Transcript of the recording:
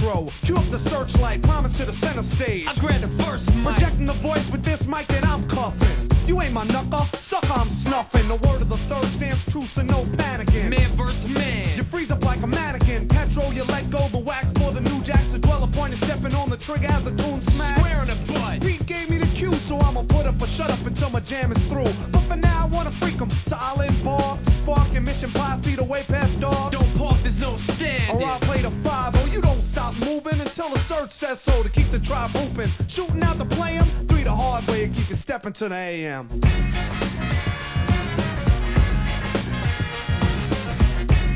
intro. Cue up the searchlight, promise to the center stage. I grab the first mic, projecting the voice with this mic that I'm cuffing. You ain't my knuckle, sucker, I'm snuffing. The word of the third stands true, so no panicking. man versus man. You freeze up like a mannequin. Petrol, you let go the wax for the new jack to dwell upon you. Stepping on the trigger as the tune smash. Square in the butt. Pete gave me the cue, so I'ma put up a shut up until my jam is through. But for now, I wanna freak 'em, so I'll embark. Spark and mission 5 feet away past dog. Don't park, there's no standing. Or I'll play the 5-0. You don't stop moving until the search says so. To keep the tribe hooping, shooting out to play 'em. 3 the hard way to keep you stepping to the AM.